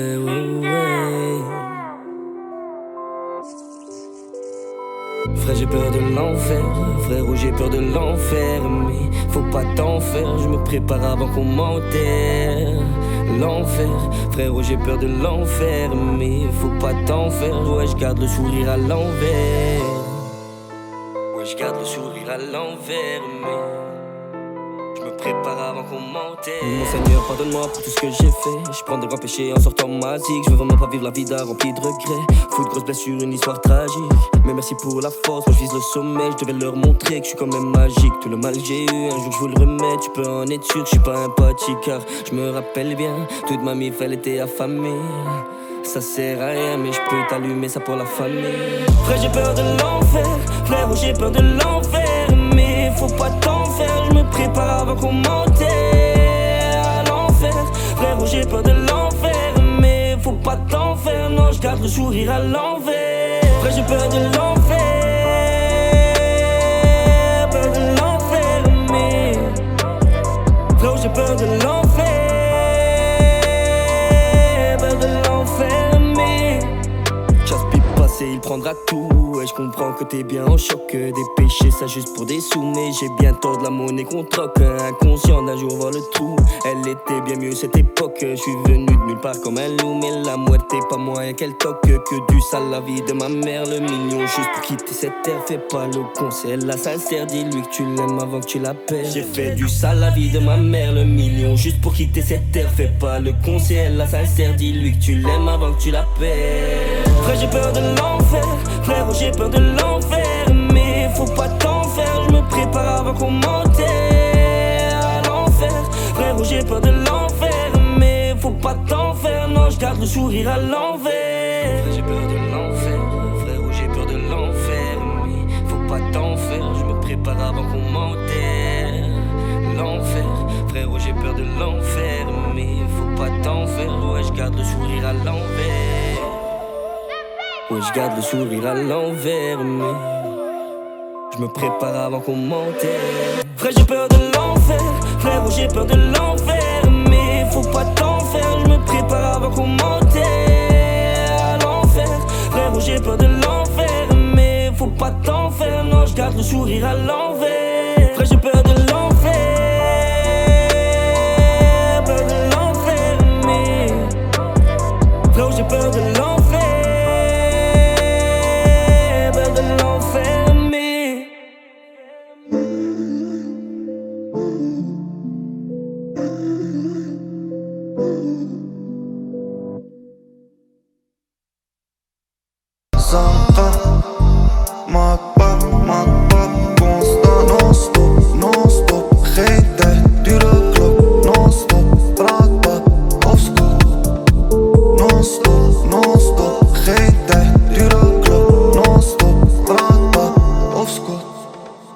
ouais. Frère, j'ai peur de l'enfer, frérot, j'ai peur de l'enfer. Mais faut pas t'en faire, je me prépare avant qu'on m'enterre. L'enfer, frérot, j'ai peur de l'enfer. Mais faut pas t'en faire, ouais, je garde le sourire à l'envers. Ouais, je garde le sourire à l'envers, mais je me prépare avant qu'on m'enterre. Mon Seigneur, pardonne-moi pour tout ce que j'ai fait. Je prends de grands péchés en sortant ma zig. Je veux vraiment pas vivre la vie d'un rempli de regrets. Fou de grosses blessures, une histoire tragique. Mais merci pour la force, moi je vise le sommet. Je devais leur montrer que je suis quand même magique. Tout le mal que j'ai eu, un jour je vous le remets. Tu peux en être sûr que je suis pas un potier, car je me rappelle bien, toute ma mif elle était affamée. Ça sert à rien, mais je peux t'allumer ça pour la famille. Frère, j'ai peur de l'enfer, frère, j'ai peur de l'enfer. Mais faut pas t'en faire, je me prépare avant qu'on m'enterre. À l'enfer, frère, j'ai peur de l'enfer. Mais faut pas t'en faire, non, je garde le sourire à l'envers. Frère, j'ai peur de l'enfer, peur de l'enfer. Mais frère, j'ai peur de l'enfer. Il prendra tout, et je comprends que t'es bien en choc. Des péchés, ça juste pour des sous. Mais j'ai bien tort de la monnaie qu'on troque. Inconscient d'un jour voir le trou. Elle était bien mieux cette époque. Je suis venu de nulle part comme un loup. Mais la moitié pas moyen qu'elle toque. Que du sale la vie de ma mère. Le million juste pour quitter cette terre. Fais pas le con, c'est elle la sincère. Dis-lui que tu l'aimes avant que tu la perds. J'ai fait du sale la vie de ma mère. Le million juste pour quitter cette terre. Fais pas le con, c'est elle la sincère. Dis-lui que tu l'aimes avant que tu la perds. Frère, j'ai peur de l'enfer, frère, j'ai peur de l'enfer. Mais faut pas t'en faire, je me prépare avant qu'on m'enterre. À l'enfer, frère, j'ai peur de l'enfer. Mais faut pas t'en faire, non, je garde le sourire à l'envers. Frère, j'ai peur de l'enfer, frère, j'ai peur de l'enfer. Mais faut pas t'en faire, je me prépare avant qu'on m'enterre. L'enfer, frère, j'ai peur de l'enfer. Mais faut pas t'en faire, ouais, je garde le sourire à l'envers. Ouais, je garde le sourire à l'envers, mais je me prépare avant qu'on m'enterre. Frère, j'ai peur de l'enfer, frère, j'ai peur de l'enfer. Mais faut pas t'en faire, je me prépare avant qu'on m'enterre. À l'enfer, frère, j'ai peur de l'enfer. Mais faut pas t'en faire, non, je garde le sourire à l'envers. Frère, j'ai peur de l'enfer, peur de l'enfer. Mais frère, j'ai peur de l'enfer. Some